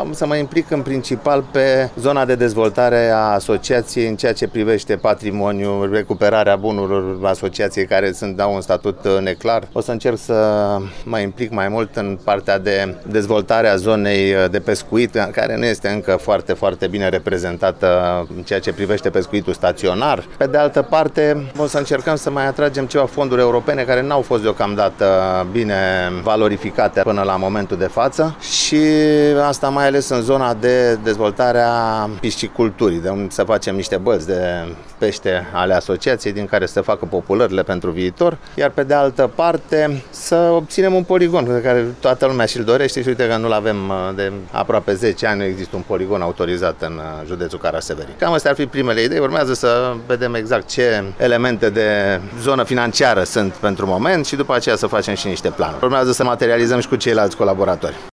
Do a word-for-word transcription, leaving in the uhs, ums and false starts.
am să mă implic în principal pe zona de dezvoltare a asociației în ceea ce privește patrimoniul, recuperarea bunurilor asociației care sunt dau un statut neclar. O să încerc să mă implic mai mult în partea de dezvoltare a zonei de pescuit, care nu este încă foarte, foarte bine reprezentată în ceea ce privește pescuitul staționar. Pe de altă parte, o să încercăm să mai atragem ceva fonduri europene care n-au fost deocamdată bine valorificate până la momentul de față și asta mai ales în zona de dezvoltare a pisciculturii, de unde să facem niște bălți de pește ale asociației din care să facă populările pentru viitor, iar pe de altă parte să obținem un poligon pe care toată lumea și-l dorește și uite că nu-l avem de aproape zece ani, nu există un poligon autorizat în județul Caraseverii. Cam astea ar fi primele idei, urmează să vedem exact ce elemente de zonă financiară sunt pentru moment și după aceea să facem și niște planuri. Urmează să materializăm și cu ceilalți colaboratori.